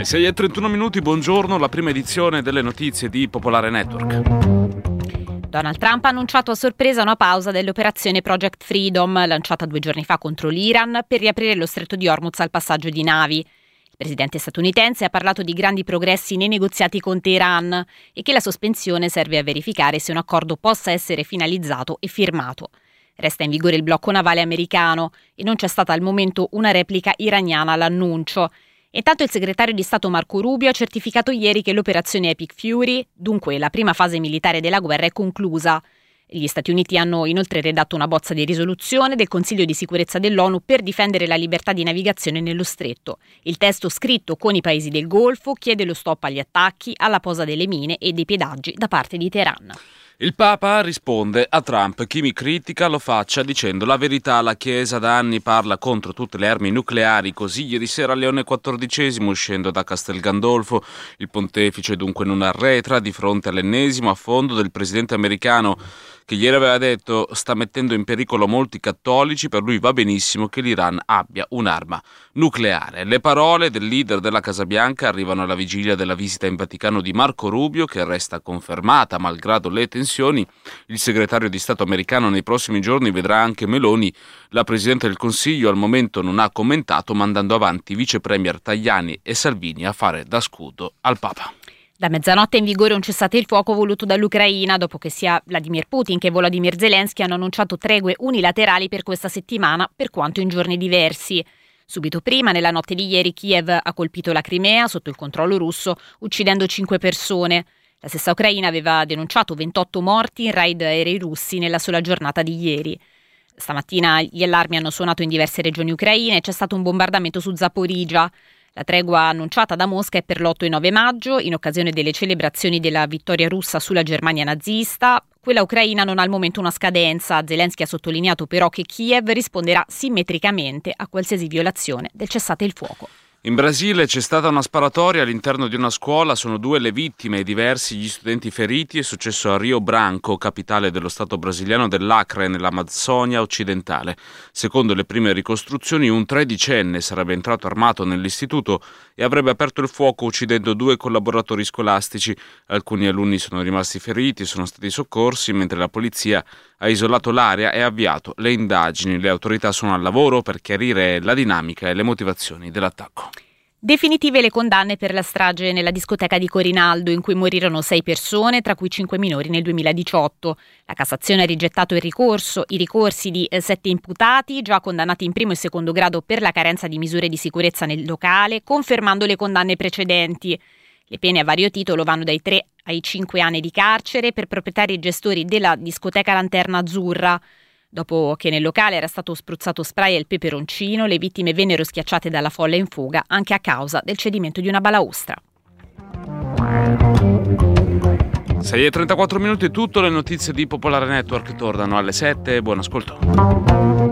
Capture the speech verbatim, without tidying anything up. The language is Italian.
Alle sei e trentuno minuti, buongiorno, la prima edizione delle notizie di Popolare Network. Donald Trump ha annunciato a sorpresa una pausa dell'operazione Project Freedom, lanciata due giorni fa contro l'Iran per riaprire lo stretto di Hormuz al passaggio di navi. Il presidente statunitense ha parlato di grandi progressi nei negoziati con Teheran e che la sospensione serve a verificare se un accordo possa essere finalizzato e firmato. Resta in vigore il blocco navale americano e non c'è stata al momento una replica iraniana all'annuncio. Intanto il segretario di Stato Marco Rubio ha certificato ieri che l'operazione Epic Fury, dunque la prima fase militare della guerra, è conclusa. Gli Stati Uniti hanno inoltre redatto una bozza di risoluzione del Consiglio di sicurezza dell'ONU per difendere la libertà di navigazione nello stretto. Il testo, scritto con i paesi del Golfo, chiede lo stop agli attacchi, alla posa delle mine e dei pedaggi da parte di Teheran. Il Papa risponde a Trump: chi mi critica lo faccia dicendo la verità. La Chiesa da anni parla contro tutte le armi nucleari, così ieri sera Leone quattordicesimo, uscendo da Castel Gandolfo, il pontefice dunque non arretra di fronte all'ennesimo affondo del presidente americano, che ieri aveva detto sta mettendo in pericolo molti cattolici, per lui va benissimo che l'Iran abbia un'arma nucleare. Le parole del leader della Casa Bianca arrivano alla vigilia della visita in Vaticano di Marco Rubio, che resta confermata malgrado le tensioni. Il segretario di Stato americano nei prossimi giorni vedrà anche Meloni. La Presidente del Consiglio al momento non ha commentato, mandando avanti i vice premier Tajani e Salvini a fare da scudo al Papa. Da mezzanotte è in vigore un cessate il fuoco voluto dall'Ucraina, dopo che sia Vladimir Putin che Volodymyr Zelensky hanno annunciato tregue unilaterali per questa settimana, per quanto in giorni diversi. Subito prima, nella notte di ieri, Kiev ha colpito la Crimea sotto il controllo russo, uccidendo cinque persone. La stessa Ucraina aveva denunciato ventotto morti in raid aerei russi nella sola giornata di ieri. Stamattina gli allarmi hanno suonato in diverse regioni ucraine e c'è stato un bombardamento su Zaporizhzhia. La tregua annunciata da Mosca è per l'otto e nove maggio, in occasione delle celebrazioni della vittoria russa sulla Germania nazista. Quella ucraina non ha al momento una scadenza. Zelensky ha sottolineato però che Kiev risponderà simmetricamente a qualsiasi violazione del cessate il fuoco. In Brasile c'è stata una sparatoria all'interno di una scuola, sono due le vittime e diversi gli studenti feriti. È successo a Rio Branco, capitale dello stato brasiliano dell'Acre, nell'Amazzonia occidentale. Secondo le prime ricostruzioni, un tredicenne sarebbe entrato armato nell'istituto e avrebbe aperto il fuoco uccidendo due collaboratori scolastici. Alcuni alunni sono rimasti feriti e sono stati soccorsi, mentre la polizia ha isolato l'area e ha avviato le indagini. Le autorità sono al lavoro per chiarire la dinamica e le motivazioni dell'attacco. Definitive le condanne per la strage nella discoteca di Corinaldo, in cui morirono sei persone, tra cui cinque minori nel duemiladiciotto. La Cassazione ha rigettato il ricorso, i ricorsi di eh, sette imputati, già condannati in primo e secondo grado per la carenza di misure di sicurezza nel locale, confermando le condanne precedenti. Le pene a vario titolo vanno dai tre ai cinque anni di carcere per proprietari e gestori della discoteca Lanterna Azzurra. Dopo che nel locale era stato spruzzato spray e peperoncino, le vittime vennero schiacciate dalla folla in fuga anche a causa del cedimento di una balaustra. sei e trentaquattro minuti, tutte le notizie di Popolare Network tornano alle sette. Buon ascolto.